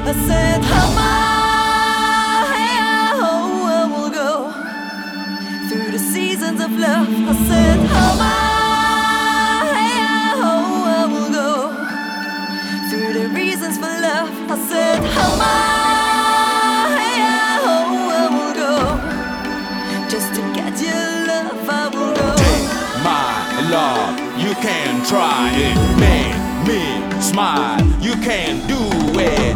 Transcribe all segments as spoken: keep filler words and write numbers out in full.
I said, how I will go through the seasons of love. I said, how I will go through the reasons for love. I said, how I will go just to get your love. I will go. Take my love, you can try it. Make me smile, you can do it.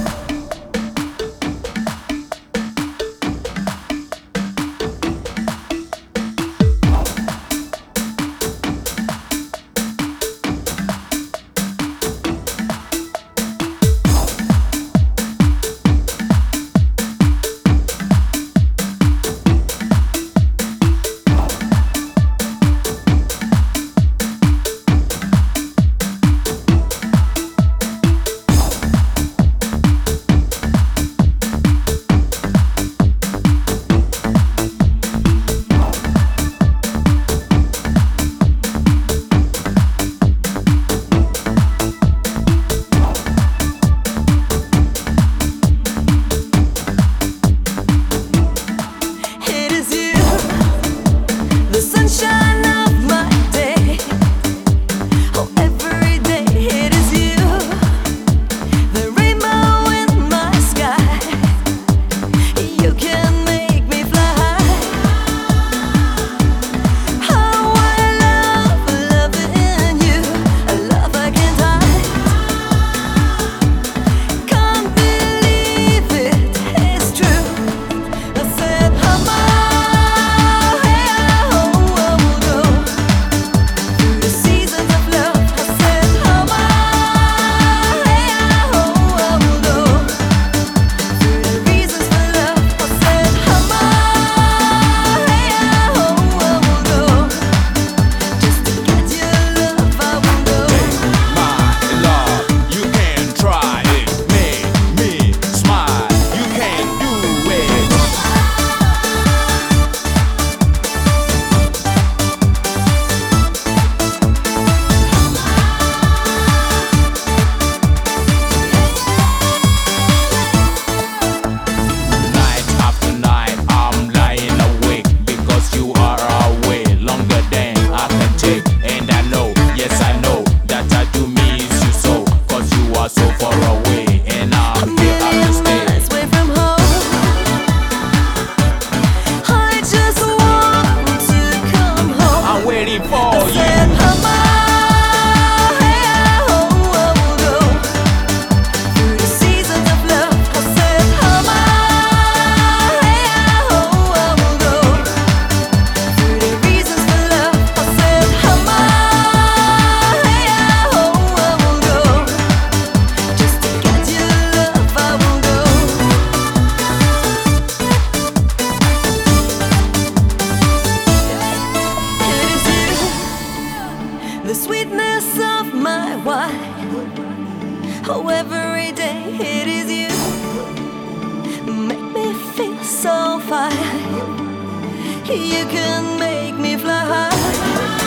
Sunshine of my day. Oh, every day it is you. The rainbow in my sky. You can make me fly high. How I love, loving you. A love I can't hide. Can't believe it, it's true. I said, how much for you. The sweetness of my wine. Oh, every day it is you. Make me feel so fine. You can make me fly high.